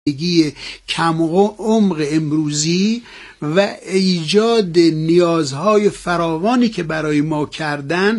کم عمق امروزی و ایجاد نیازهای فراوانی که برای ما کردن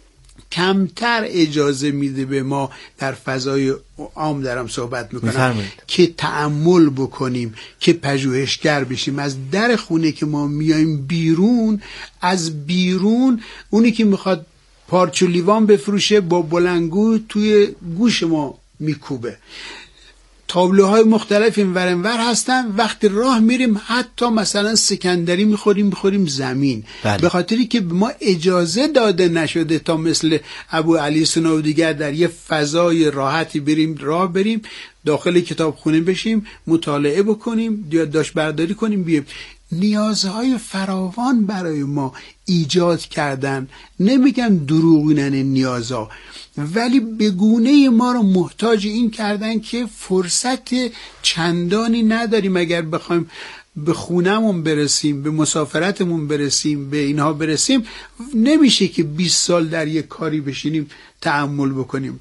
کمتر اجازه میده به ما در فضای عام دارم صحبت میکنم که تأمل بکنیم، که پژوهشگر بشیم. از در خونه که ما میایم بیرون، از بیرون اونی که میخواد پارچ و لیوان بفروشه با بلندگو توی گوش ما میکوبه. تابلوهای مختلف این ور اون ور هستن. وقتی راه میریم حتی مثلا سکندری میخوریم زمین. به خاطری که ما اجازه داده نشده تا مثل ابو علی سنا و دیگر در یه فضای راحتی بریم داخل کتابخونه بشیم، مطالعه بکنیم، یادداشت برداری کنیم، بیایم. نیازهای فراوان برای ما ایجاد کردن. نمیگم دروغینن نیازها، ولی به گونه ما رو محتاج این کردن که فرصت چندانی نداریم. اگر بخوایم به خونمون برسیم، به مسافرتمون برسیم، به اینها برسیم، نمیشه که 20 سال در یک کاری بشینیم تأمل بکنیم.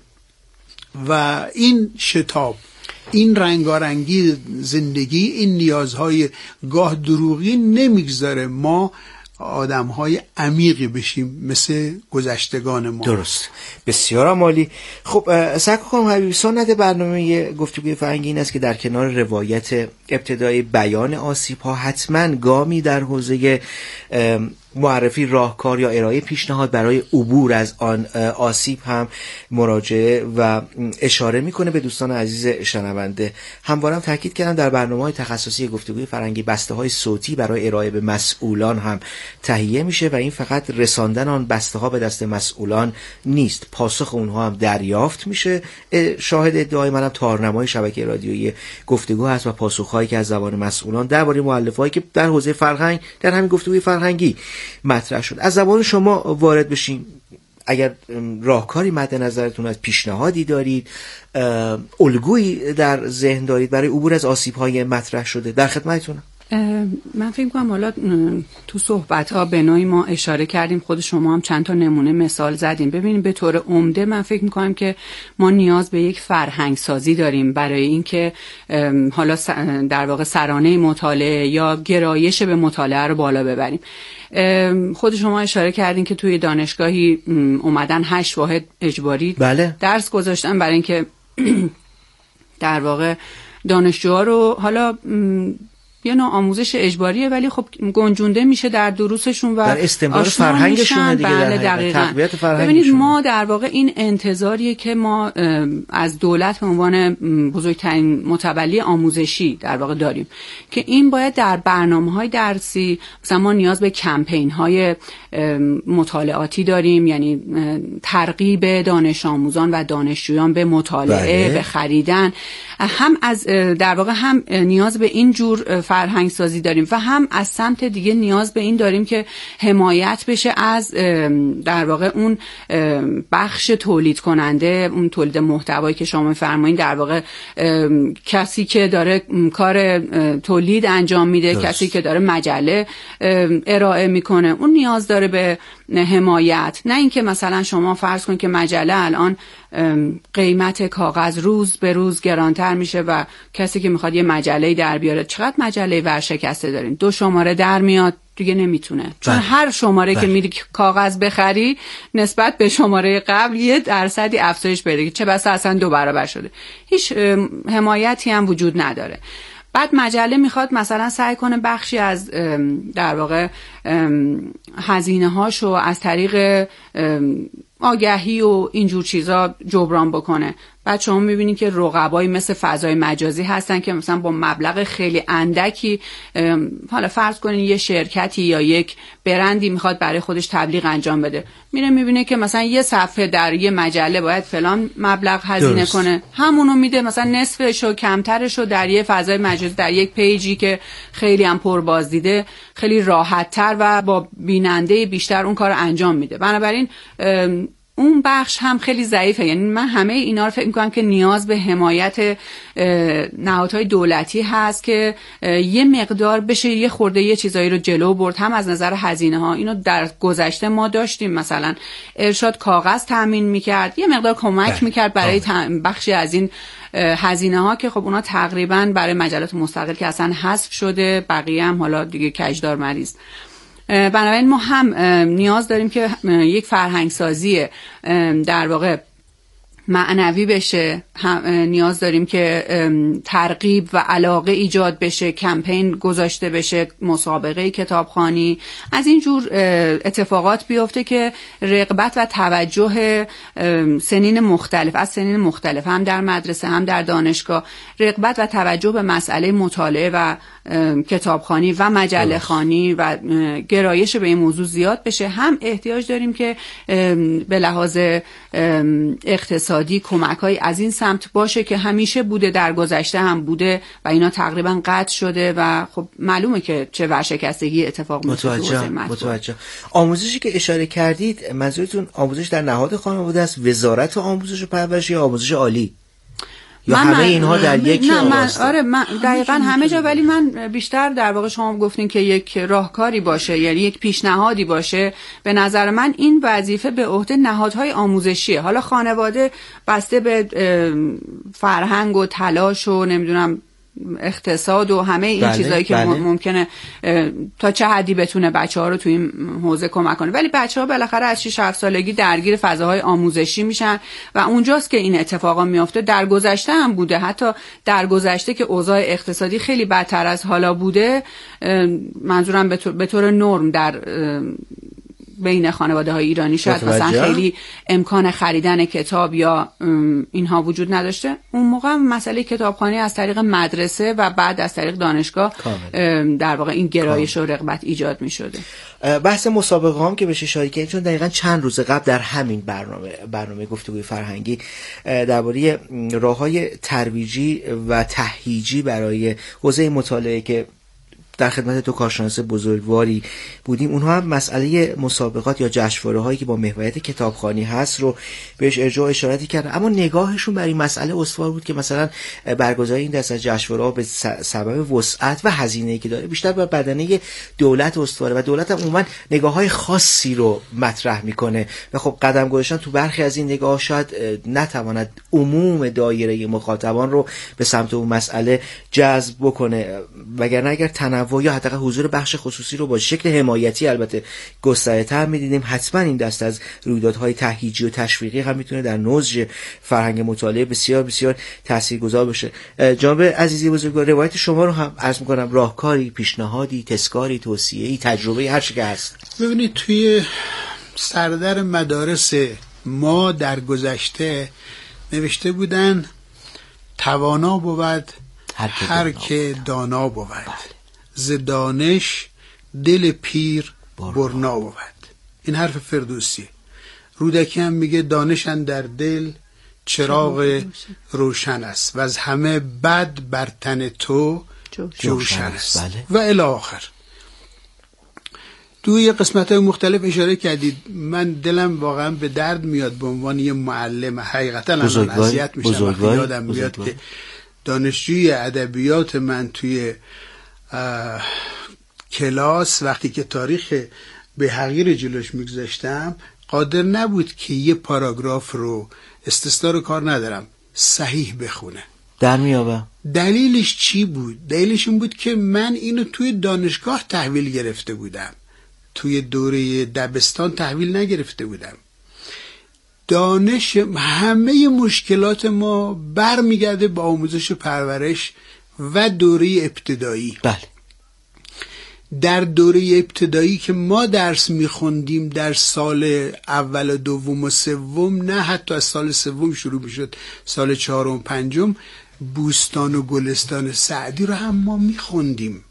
و این شتاب، این رنگارنگی زندگی، این نیازهای گاه دروغی نمیگذاره ما آدم‌های عمیقی بشیم مثل گذشتگان ما. درست، بسیار عالی. خب سعی کنم حبیبی، سنت برنامه گفتگوی فرهنگی این است که در کنار روایت ابتدای بیان آسیب‌ها حتما گامی در حوزه معرفی راهکار یا ارائه پیشنهاد برای عبور از آن آسیب هم مراجعه و اشاره میکنه به دوستان عزیز شنونده. همواره تاکید کردم در برنامه‌های تخصصی گفتگوی فرهنگی بسته‌های صوتی برای ارائه به مسئولان هم تهیه میشه و این فقط رساندن آن بسته‌ها به دست مسئولان نیست، پاسخ اونها هم دریافت میشه. شاهد ادعای منم تارنمای شبکه رادیویی گفتگو هست و پاسخهایی که از زبان مسئولان درباره مؤلفه‌هایی که در حوزه فرهنگ در همین گفتگوی فرهنگی مطرح شد از زبان شما وارد بشیم. اگر راهکاری مد نظرتون از پیشنهادی دارید، الگویی در ذهن دارید برای عبور از آسیب‌های مطرح شده، در خدمتتونم. من فکر می‌کنم حالا تو صحبت‌ها به نوعی ما اشاره کردیم، خود شما هم چند تا نمونه مثال زدیم. ببینید به طور عمده من فکر می‌کنم که ما نیاز به یک فرهنگ سازی داریم برای اینکه حالا در واقع سرانه مطالعه یا گرایش به مطالعه رو بالا ببریم. خود شما اشاره کردین که توی دانشگاهی اومدن 8 واحد اجباری درس گذاشتن برای اینکه در واقع دانشجوها رو حالا یه نوع آموزش اجباریه ولی خب گنجونده میشه در دروسشون و در استمرار فرهنگشون دیگه. بله دقیقاً. ببینید ما در واقع این انتظاریه که ما از دولت به عنوان بزرگترین متولی آموزشی در واقع داریم که این باید در برنامه‌های درسی، مثلا ما نیاز به کمپین‌های مطالعاتی داریم، یعنی ترغیب دانش آموزان و دانشجویان به مطالعه، به خریدن، هم از در واقع هم نیاز به این جور فرهنگ سازی داریم و هم از سمت دیگه نیاز به این داریم که حمایت بشه از در واقع اون بخش تولید کننده، اون تولید محتوایی که شما می‌فرمایید، در واقع کسی که داره کار تولید انجام میده، کسی که داره مجله ارائه میکنه، اون نیاز داره به حمایت. نه اینکه مثلا شما فرض کن که مجله الان قیمت کاغذ روز به روز گرانتر میشه و کسی که میخواد یه مجله در بیاره، چقدر مجله ورشکسته دارین، 2 شماره در میاد دیگه نمیتونه، چون هر شماره که میری کاغذ بخری نسبت به شماره قبل 1% افزایش پیدا کرده، چه بسا اصلا 2 برابر شده. هیچ حمایتی هم وجود نداره. بعد مجله میخواد مثلا سعی کنه بخشی از در واقع هزینه هاشو از طریق آگهی و اینجور چیزا جبران بکنه. بعد شما میبینید که رقبایی مثل فضای مجازی هستن که مثلا با مبلغ خیلی اندکی، حالا فرض کنین یه شرکتی یا یک برندی میخواد برای خودش تبلیغ انجام بده، میره میبینه که مثلا یه صفحه در یه مجله باید فلان مبلغ هزینه کنه، همونو میده مثلا نصفشو کمترشو در یه فضای مجازی، در یک پیجی که خیلی هم پر بازدیده، خیلی راحت‌تر و با بیننده بیشتر اون کار انجام میده. بنابراین اون بخش هم خیلی ضعیفه. یعنی من همه اینا رو فکر میکنم که نیاز به حمایت نهادهای دولتی هست که یه مقدار بشه یه خورده یه چیزایی رو جلو برد، هم از نظر هزینه ها. اینو در گذشته ما داشتیم، مثلا ارشاد کاغذ تامین میکرد، یه مقدار کمک میکرد برای بخشی از این هزینه ها که خب اونا تقریبا برای مجلات مستقل که اصلا حذف شده، بقیه هم حالا دیگه کجدار مریض. بنابراین ما هم نیاز داریم که یک فرهنگ سازی در واقع معنوی بشه، هم نیاز داریم که ترغیب و علاقه ایجاد بشه، کمپین گذاشته بشه، مسابقه کتابخوانی، از این جور اتفاقات بیفته که رغبت و توجه سنین مختلف، از سنین مختلف، هم در مدرسه هم در دانشگاه، رغبت و توجه به مسئله مطالعه و کتابخوانی و مجله خوانی و گرایش به این موضوع زیاد بشه. هم احتیاج داریم که به لحاظ اقتصادی کمک‌های از این سمت باشه که همیشه بوده، در گذشته هم بوده و اینا تقریبا قطع شده و خب معلومه که چه ورشکستگی اتفاق میفته. متوجه. آموزشی که اشاره کردید، منظورتون آموزش در نهاد خانواده است، وزارت آموزش و پرورش یا آموزش عالی؟ یا همه اینها در یک من دقیقاً همه جا، ولی من بیشتر در واقع شما گفتین که یک راهکاری باشه، یعنی یک پیشنهادی باشه. به نظر من این وظیفه به عهده نهادهای آموزشیه. حالا خانواده بسته به فرهنگ و تلاش و نمیدونم اقتصاد و همه این چیزایی که ممکنه تا چه حدی بتونه بچه‌ها رو تو این حوزه کمک کنه، ولی بچه‌ها بالاخره از 6-7 سالگی درگیر فضاهای آموزشی میشن و اونجاست که این اتفاقا میفته. در گذشته هم بوده، حتی در گذشته که اوضاع اقتصادی خیلی بدتر از حالا بوده، منظورم به طور نرم در بین خانواده های ایرانی شاید مثلا خیلی امکان خریدن کتاب یا اینها وجود نداشته. اون موقع مسئله کتابخوانی از طریق مدرسه و بعد از طریق دانشگاه در واقع این گرایش و رغبت ایجاد می شده. بحث مسابقه هم که بشه اشاره کردیم، چون دقیقاً چند روز قبل در همین برنامه گفتگوی فرهنگی درباره راه‌های ترویجی و تهییجی برای حوزه مطالعه که در خدمت دو کارشناس بزرگواری بودیم، اونها هم مسئله مسابقات یا جشنواره‌هایی که با محوریت کتابخوانی هست رو بهش ارجاع اشارتی کردن، اما نگاهشون برای مسئله استوار بود که مثلا برگزاری این دست از جشنواره‌ها به سبب وسعت و هزینه‌ای که داره بیشتر بر بدنه دولت استواره و دولت هم عموما نگاه‌های خاصی رو مطرح میکنه و خب قدم گذاشتن تو برخی از این نگاه شاید نتواند عموم دایره مخاطبان رو به سمت اون مسئله جذب بکنه، وگرنه اگر تنوع یا حداقل حضور بخش خصوصی رو با شکل حمایتی البته گسترده‌تر می‌دیدیم، حتما این دست از رویدادهای تهییجی و تشویقی هم میتونه در نضج فرهنگ مطالعه بسیار بسیار تاثیرگذار بشه. جناب عزیزی بزرگوار، روایت شما رو هم عرض می‌کنم، راهکاری، پیشنهادی، تسکاری، توصیه‌ای، تجربه، هر چی که هست. ببینید توی سردر مدارس ما در گذشته نوشته بودن توانا بود هر که دانا بود، ز دانش دل پیر برنا بود. این حرف فردوسی. رودکی هم میگه دانشن در دل چراغ روشن است و از همه بد بر تن تو جوشن است و الی آخر. توی قسمت‌های مختلف اشاره کردید. من دلم واقعا به درد میاد به عنوان یه معلم، حقیقتا الان اذیت میشم وقتی یادم میاد که دانشجوی ادبیات من توی کلاس وقتی که تاریخ بهقی جلوش میگذاشتم قادر نبود که یه پاراگراف رو، استثنا رو کار ندارم، صحیح بخونه. در میابه. دلیلش چی بود؟ دلیلش این بود که من اینو توی دانشگاه تحویل گرفته بودم، توی دوره دبستان تحویل نگرفته بودم. دانش، همه مشکلات ما برمیگرده با آموزش و پرورش و دوره ابتدایی. بله. در دوره ابتدایی که ما درس میخوندیم در سال اول و دوم و سوم، نه حتی از سال سوم شروع میشد، سال چهارم و پنجم بوستان و گلستان سعدی رو هم ما میخوندیم.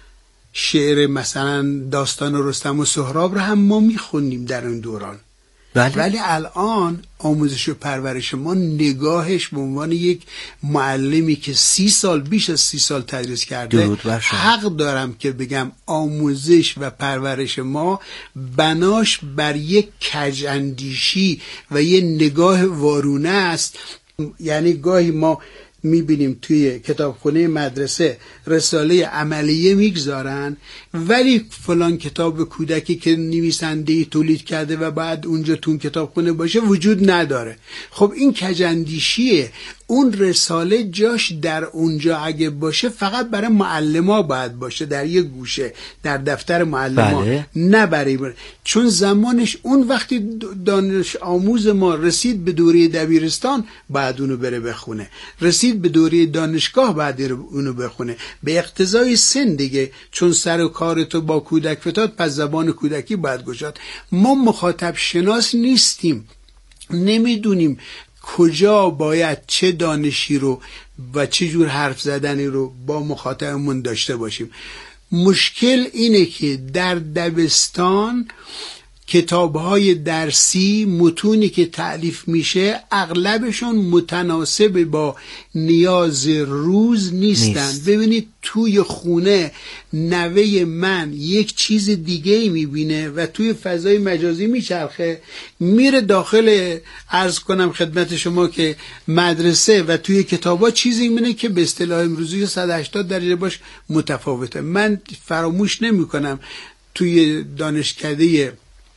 شعر مثلا داستان رستم و سهراب رو هم ما میخوندیم در اون دوران. بله. ولی الان آموزش و پرورش ما نگاهش به عنوان یک معلمی که 30 سال بیش از 30 سال تدریس کرده، حق دارم که بگم آموزش و پرورش ما بناش بر یک کج‌اندیشی و یک نگاه وارونه است. یعنی گاهی ما میبینیم توی کتابخونه مدرسه رساله عملیه میگذارن، ولی فلان کتاب کودکی که نویسنده‌ای تولید کرده و بعد اونجا تو کتابخونه باشه وجود نداره. خب این کج‌اندیشیه. اون رساله جاش در اونجا اگه باشه فقط برای معلما باید باشه، در یک گوشه در دفتر معلما. بله. نه برای چون زمانش اون وقتی دانش آموز ما رسید به دوره دبیرستان بعد اونو بره بخونه، رسید به دوره دانشگاه بعد اونو بخونه، به اقتضای سن دیگه، چون سر و کارتو با کودک فتاد پس زبان کودکی باید گشاد. ما مخاطب شناس نیستیم، نمیدونیم کجا باید چه دانشی رو و چه جور حرف زدنی رو با مخاطبمون داشته باشیم. مشکل اینه که در دبستان کتاب‌های درسی، متونی که تألیف میشه اغلبشون متناسب با نیاز روز نیستن. ببینید توی خونه نوه من یک چیز دیگه میبینه و توی فضای مجازی میچرخه، میره داخل عرض کنم خدمت شما که مدرسه و توی کتابا چیزی میبینه که به اصطلاح امروزی 180 درجه باش متفاوته. من فراموش نمی کنم توی دانشکده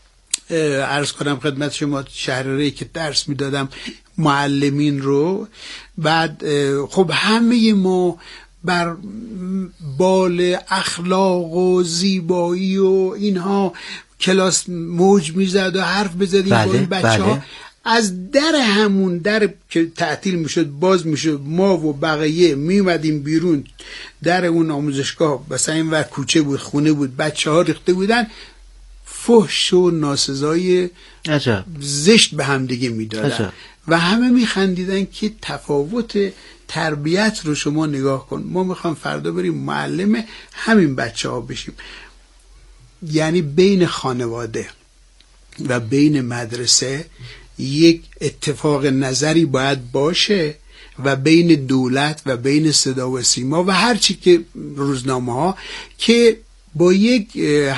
عرض کنم خدمت شما شهرره که درس میدادم معلمین رو، بعد خب همه ما بر بال اخلاق و زیبایی و اینها کلاس موج میزد و حرف بزدیم با این بچه ها. از در همون در که تعطیل میشد باز میشد، ما و بقیه میومدیم بیرون، در اون آموزشگاه مثلا این ور کوچه بود، خونه بود، بچه ها ریخته بودن فحش و ناسزای زشت به هم دیگه میدادن و همه میخندیدن که تفاوت تربیت رو شما نگاه کن. ما میخوام فردا بریم معلم همین بچه ها بشیم. یعنی بین خانواده و بین مدرسه یک اتفاق نظری باید باشه و بین دولت و بین صدا و سیما و هرچی که روزنامه ها که با یک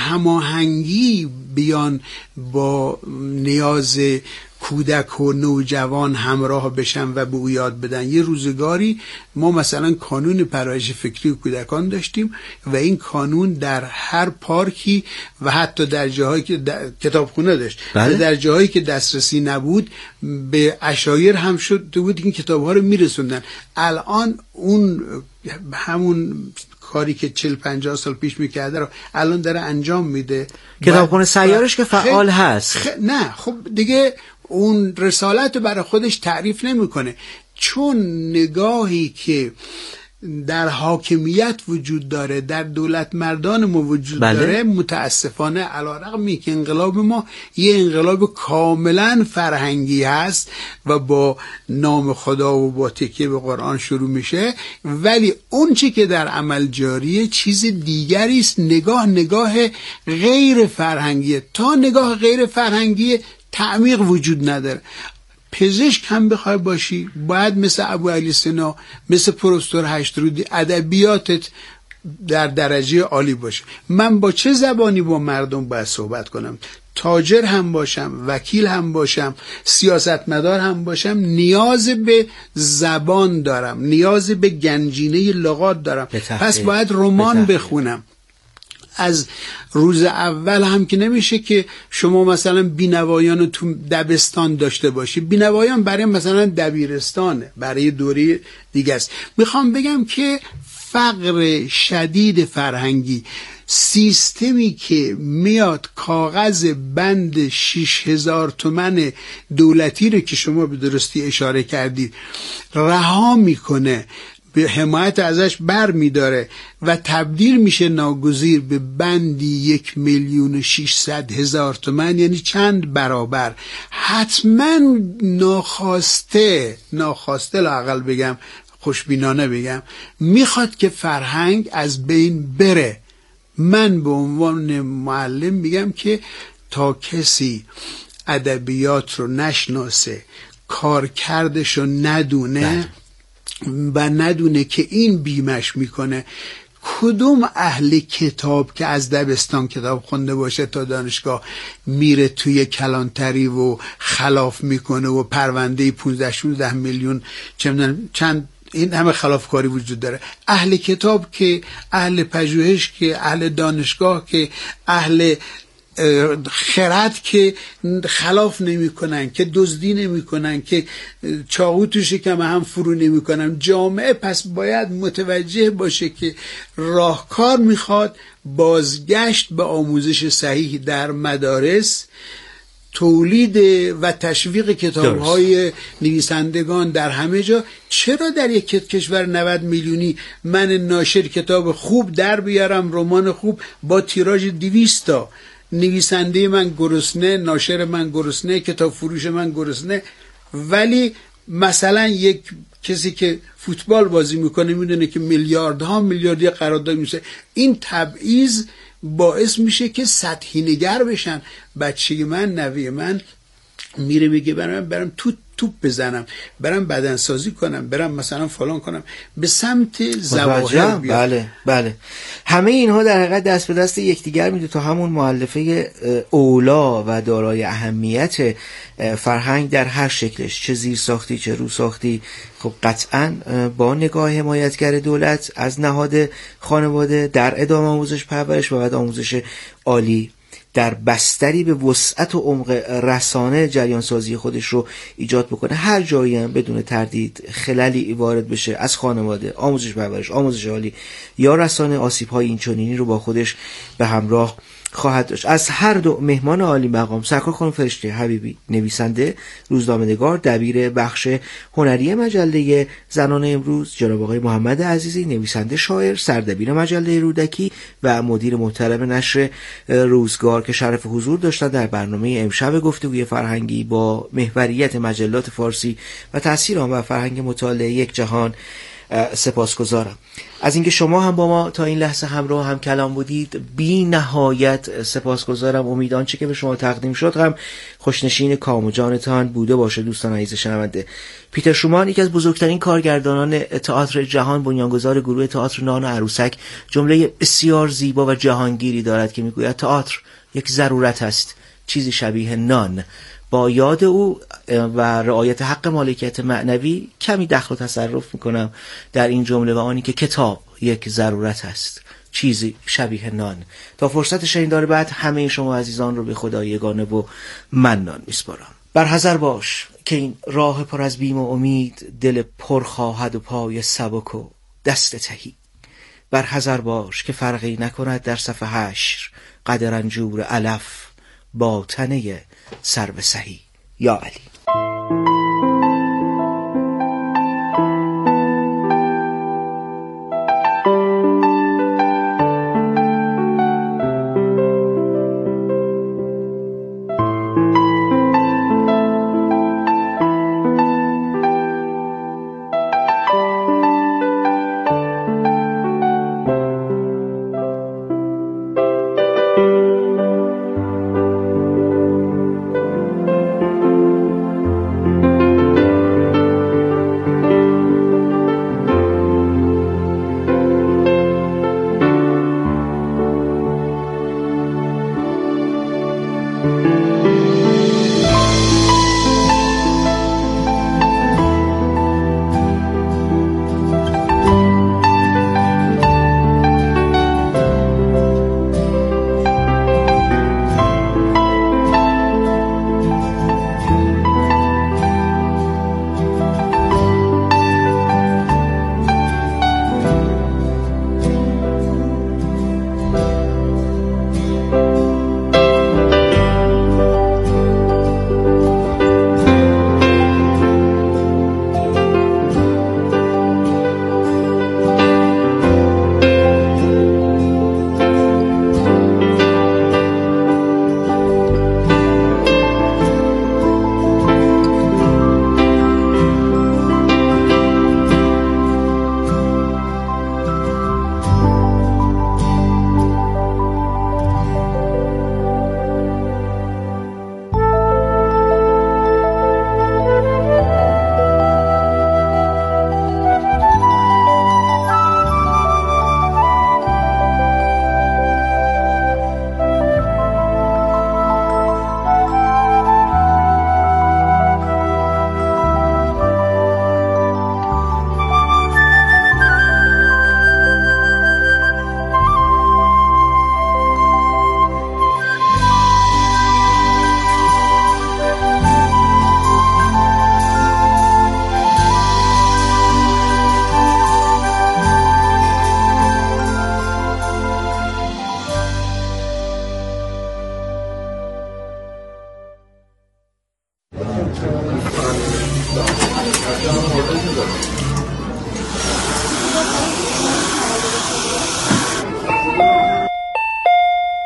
هماهنگی بیان با نیاز کودک و نوجوان همراه بشن و به او یاد بدن. یه روزگاری ما مثلا کانون پرورش فکری کودکان داشتیم و این کانون در هر پارکی و حتی در جاهایی که کتابخونه داشت و در جاهایی که دسترسی نبود به عشایر هم شده بود این کتابها رو میرسوندن. الان اون همون کاری که 40-50 سال پیش میکرده رو الان داره انجام میده. کتابخونه سیارش که فعال هست. نه خب دیگه اون رسالت رو برای خودش تعریف نمیکنه، چون نگاهی که در حاکمیت وجود داره، در دولت مردان ما وجود داره، متاسفانه علیرغم که انقلاب ما یه انقلاب کاملا فرهنگی هست و با نام خدا و با تکیه به قرآن شروع میشه، ولی اون چی که در عمل جاریه چیز دیگری است. نگاه غیر فرهنگیه. تا نگاه غیر فرهنگی تعمیق وجود نداره. پزشک هم بخوای باشی باید مثل ابو علی سینا، مثل پروفسور هشترودی ادبیاتت در درجه عالی باشه. من با چه زبانی با مردم باید صحبت کنم؟ تاجر هم باشم، وکیل هم باشم، سیاستمدار هم باشم، نیاز به زبان دارم، نیاز به گنجینه لغات دارم. پس باید رمان بخونم. از روز اول هم که نمیشه که شما مثلا بینوایان رو تو دبستان داشته باشی. بینوایان برای مثلا دبیرستانه، برای دوره دیگه است. میخوام بگم که فقر شدید فرهنگی، سیستمی که میاد کاغذ بند 6000 تومان دولتی رو که شما به درستی اشاره کردید رها میکنه، به حمایت ازش بر میداره و تبدیل میشه ناگزیر به بندی 1,600,000 تومان، یعنی چند برابر. حتما ناخواسته لااقل بگم، خوشبینانه بگم، میخواد که فرهنگ از بین بره. من به عنوان معلم میگم که تا کسی ادبیات رو نشناسه، کارکردش رو ندونه و ندونه که این بیمش میکنه، کدوم اهل کتاب که از دبستان کتاب خونده باشه تا دانشگاه میره توی کلانتری و خلاف میکنه و پرونده 15-16 میلیون چند این همه خلافکاری وجود داره؟ اهل کتاب که، اهل پژوهش که، اهل دانشگاه که، اهل خرد که خلاف نمی کنن، که دزدی نمی کنن، که چاقو تو شکم هم فرو نمی کنن. جامعه پس باید متوجه باشه که راهکار میخواد بازگشت به آموزش صحیح در مدارس، تولید و تشویق کتاب‌های نویسندگان در همه جا. چرا در یک کشور 90 میلیونی من ناشر کتاب خوب در بیارم، رمان خوب با تیراژ 200 تا، نویسنده من گرسنه، ناشر من گرسنه، کتاب فروش من گرسنه، ولی مثلا یک کسی که فوتبال بازی میکنه میدونه که میلیاردها میلیاردی قرارداد میشه. این تبعیض باعث میشه که سطحی نگر بشن. بچه من، نوی من میره میگه برم توپ بزنم، برم بدنسازی کنم، برم مثلا فلان کنم، به سمت ظواهر بیاد. بله همه اینها در حقیقت دست به دست یکدیگر میده تا همون مؤلفه اولا و دارای اهمیت فرهنگ در هر شکلش، چه زیر ساختی چه رو ساختی، خب قطعا با نگاه حمایتگر دولت از نهاد خانواده در ادامه آموزش پرورش و بعد آموزش عالی در بستری به وسعت و عمق رسانه جریان سازی خودش رو ایجاد بکنه. هر جایی هم بدون تردید خللی وارد بشه از خانواده، آموزش پرورش، آموزش عالی یا رسانه، آسیب‌های اینچنینی رو با خودش به همراه خواهد داشت. از هر دو مهمان عالی مقام، سرکار خانم فرشته حبیبی، نویسنده، روزنامه‌نگار، دبیر بخش هنری مجله زنان امروز، جناب آقای محمد عزیزی، نویسنده شاعر، سردبیر مجله رودکی و مدیر محترم نشر روزگار که شرف حضور داشتن در برنامه امشب گفتگوی فرهنگی با محوریت مجلات فارسی و تأثیر آن بر فرهنگ مطالعه یک جهان، سپاسگزارم از اینکه شما هم با ما تا این لحظه همراه هم کلام بودید. بی نهایت سپاسگزارم. امید آنچه که به شما تقدیم شد هم خوشنشین کام و جانتان بوده باشه. دوستان عزیز شنونده، پیتر شومان یکی از بزرگترین کارگردانان تئاتر جهان، بنیانگذار گروه تئاتر نان و عروسک، جمله بسیار زیبا و جهانگیری دارد که میگوید تئاتر یک ضرورت است، چیزی شبیه نان. با یاد او و رعایت حق مالکیت معنوی کمی دخل و تصرف میکنم در این جمله و آنی که کتاب یک ضرورت است، چیزی شبیه نان. تا فرصت شنیدار بعد همه شما عزیزان رو به خدای یگانه و منان میسپارم. برحذر باش که این راه پر از بیم و امید، دل پر خواهد و پای سبک و دست تهی. برحذر باش که فرقی نکند در صف حشر قد رنجور علف با تنه سر به سهی. یا علی.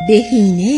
بهینه.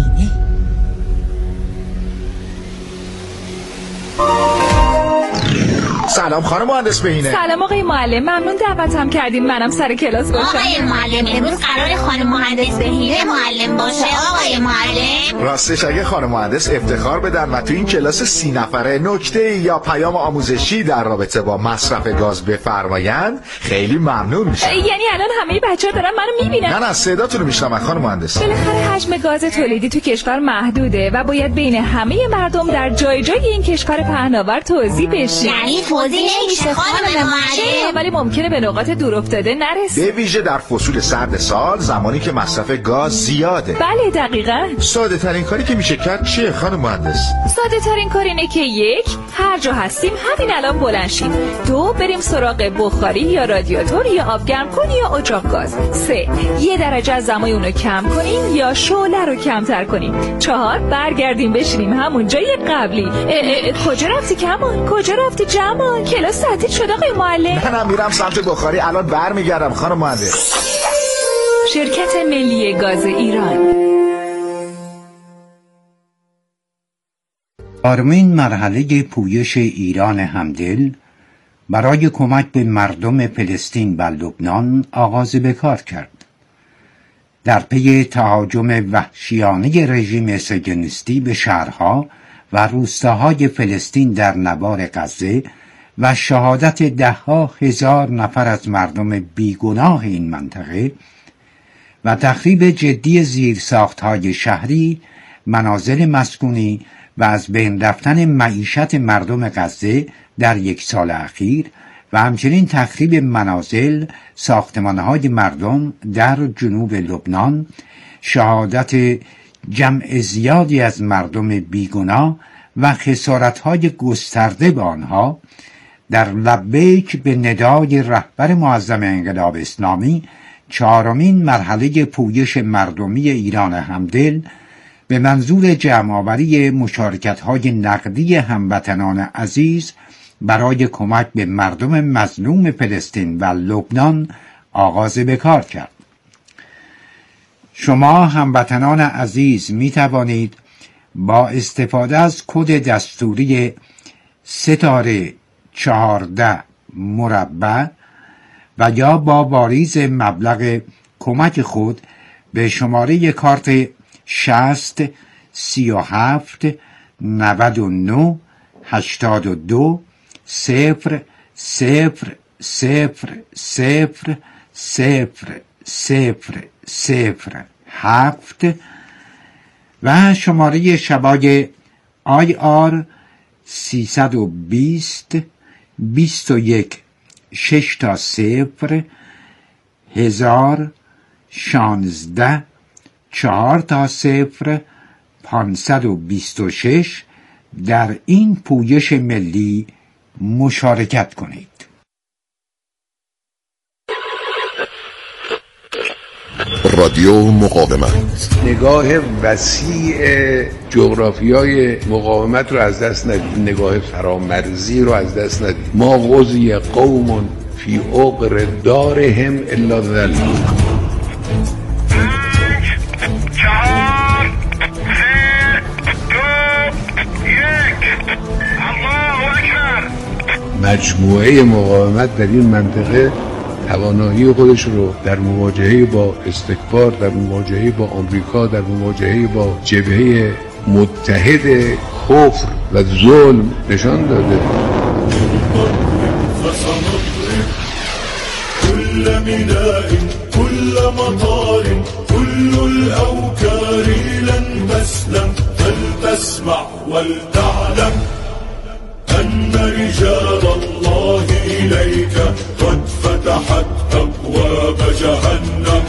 سلام خانم مهندس بهینه. سلام آقای معلم، ممنون دعوتم کردین منم سر کلاس باشم. آقای معلم امروز قرار خانم مهندس بهینه معلم باشه. آقای معلم راستش اگه خانم مهندس افتخار بدن و تو این کلاس 30 نفره نکته یا پیام آموزشی در رابطه با مصرف گاز بفرمایند خیلی ممنون میشم. یعنی الان همه بچه‌ها دارن منو میبینن؟ نه صداتون رو میشنون خانم مهندس. بالاخره حجم گاز تولیدی تو کشور محدوده و باید بین همه مردم در جای جای این کشور پهناور توزیع بشه. یعنی توزیع نمیشه خانم معلم، ولی ممکنه به نقاط دور افتاده نرسه. به ویژه در فصول سرد سال زمانی که مصرف گاز زیاده. بله دقیقاً. ساده ترین کاری که میشه کرد چیه خانم مهندس؟ ساده ترین کار اینه که 1 هر جا هستیم همین الان بلند شیم. 2 بریم سراغ بخاری یا رادیاتور یا آب گرم کن یا اجاق گاز. 3 1 درجه از دمای اونو کم کنیم یا شعله رو کمتر کنیم. 4 برگردیم بشینیم همون جای قبلی. کجا رفتی کمان؟ کجا رفتی جمان؟ کلاس تعطیل شد آقای معلم. نه میرم سمت بخاری، الان برمیگردم خانم مهندس. شرکت ملی گاز ایران. آرمین مرحله پویش ایران همدل برای کمک به مردم فلسطین و لبنان آغاز به کار کرد. در پی تهاجم وحشیانه رژیم صهیونیستی به شهرها و روستاهای فلسطین در نوار غزه و شهادت ده‌ها هزار نفر از مردم بیگناه این منطقه و تخریب جدی زیرساخت‌های شهری، منازل مسکونی و از بین رفتن معیشت مردم غزه در 1 سال اخیر و همچنین تخریب منازل، ساختمان‌های مردم در جنوب لبنان، شهادت جمع زیادی از مردم بیگناه و خسارت‌های گسترده به آنها، در لبیک به ندای رهبر معظم انقلاب اسلامی 4مین مرحله پویش مردمی ایران همدل به منظور جمع‌آوری مشارکت‌های نقدی هموطنان عزیز برای کمک به مردم مظلوم فلسطین و لبنان آغاز به کار کرد. شما هموطنان عزیز می توانید با استفاده از کد دستوری ستاره 14 مربع و یا با واریز مبلغ کمک خود به شماره کارت 60 37 99 82 0 0 0 0 0 0 0 7 و شماره شبای IR 320 21 6 تا 0 1000 16 4 تا 0 526 در این پویش ملی مشارکت کنید. رادیو مقاومت، نگاه وسیع جغرافیای مقاومت رو از دست ندید، نگاه فرامرزی رو از دست ندید. ما غزی قوم فی عقر دارهم الا ذل. 5 4 3 2 1 الله اکبر. مجموعه مقاومت در این منطقه توانایی خودش رو در مواجهه با استکبار، در مواجهه با آمریکا، در مواجهه با جبهه متحد کفر و ظلم نشان داده. كل ميناء كل مطار كل الأوكار لن تسلم فلتسمع ولتعلم أن رجال الله إليك قد فتحت أبواب جهنم.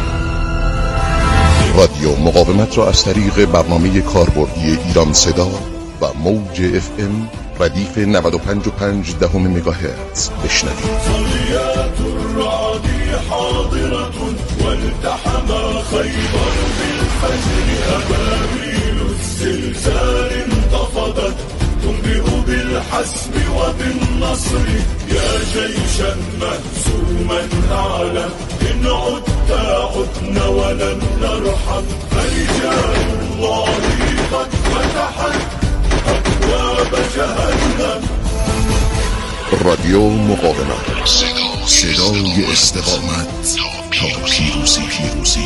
رادیو مقاومت را از طریق برنامه کاربردی ایران صدا و موج FM ردیف 95.5 مگاهرتز بشنوید. صليات الرعد حاضرة والتحم خيبر بالفجر أبابيل الزلزال انتفضت تنبئ بالحسم وبالنصر يا جيشا مهزوما أعلم إن عدت متى عدنا ولن نرحم، فرجال الله قد فتحت أبواب جهنم. رادیو مقاومت، صدای استقامت تا پیروزی.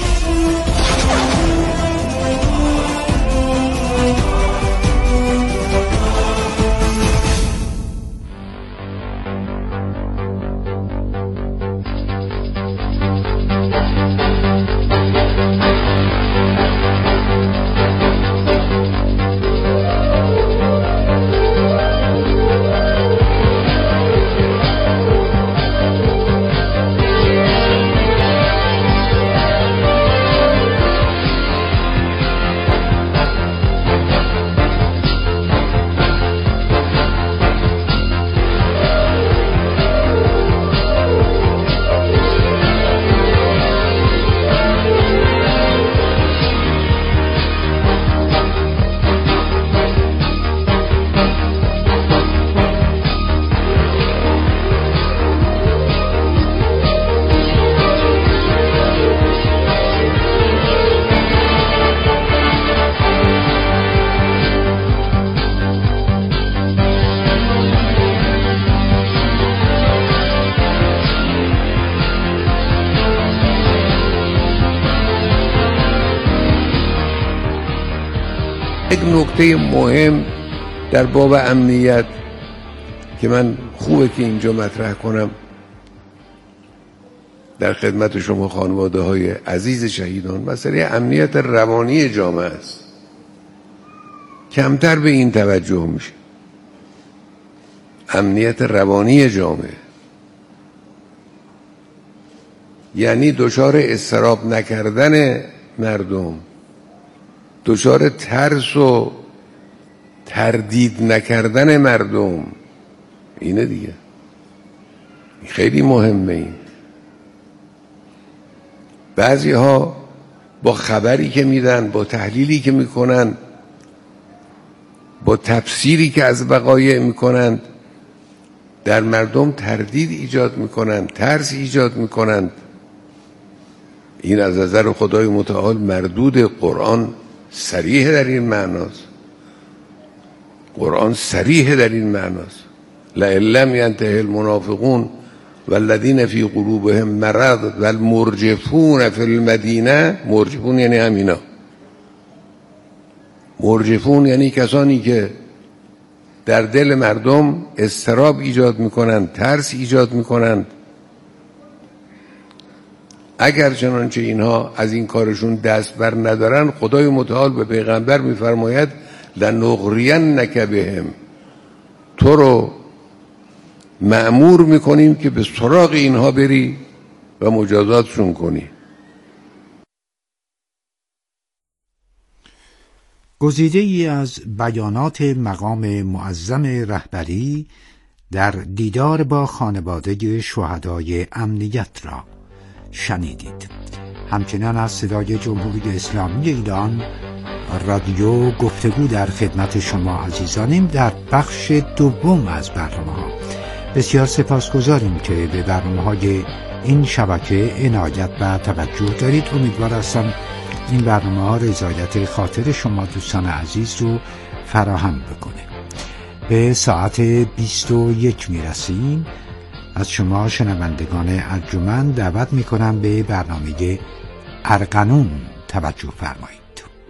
یک نکته مهم در باب امنیت که من خوبه که اینجا مطرح کنم در خدمت شما خانواده های عزیز شهیدان، مسئله امنیت روانی جامعه است. کمتر به این توجه میشه. امنیت روانی جامعه یعنی دچار اضطراب نکردن مردم، دچار ترس و تردید نکردن مردم. اینه دیگه، خیلی مهمه. این بعضی ها با خبری که میدن، با تحلیلی که میکنن، با تفسیری که از وقایع میکنند، در مردم تردید ایجاد میکنند، ترس ایجاد میکنند. این از نظر خدای متعال مردود. قرآن صریح در این معناست. قرآن صریح در این معناست. لئن لم ینته المنافقون والذین فی قلوبهم مرض والمرجفون فی المدینه. مرجفون یعنی همینا. مرجفون یعنی کسانی که در دل مردم اضطراب ایجاد میکنند، ترس ایجاد میکنند. اگر چنانچه اینها از این کارشون دست بر ندارن، خدای متعال به پیغمبر میفرماید لنغرینک بهم، تو رو مأمور میکنیم که به سراغ اینها بری و مجازاتشون کنی. گزیده ای از بیانات مقام معظم رهبری در دیدار با خانواده شهدای امنیت را شنیدید. همچنان از صدای جمهوری اسلامی ایران رادیو گفتگو در خدمت شما عزیزانیم در بخش دوم از برنامه‌ها. بسیار سپاسگزاریم که به برنامه‌های این شبکه عنایت و توجه دارید. امیدوار هستم این برنامه‌ها رضایت خاطر شما دوستان عزیز رو فراهم بکنه. به ساعت 21 میرسیم. از شما شنوندگان ارجمند دعوت میکنم به برنامه ارغنون توجه فرمایید.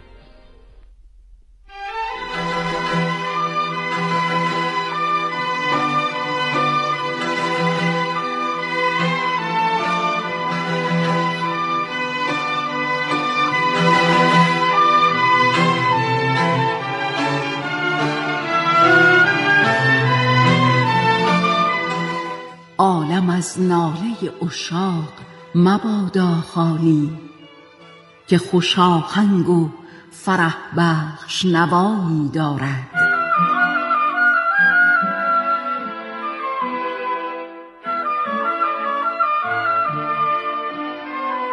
عالم از ناله عشاق مبادا خالی، که خوش آهنگ و فرح بخش نوایی دارد.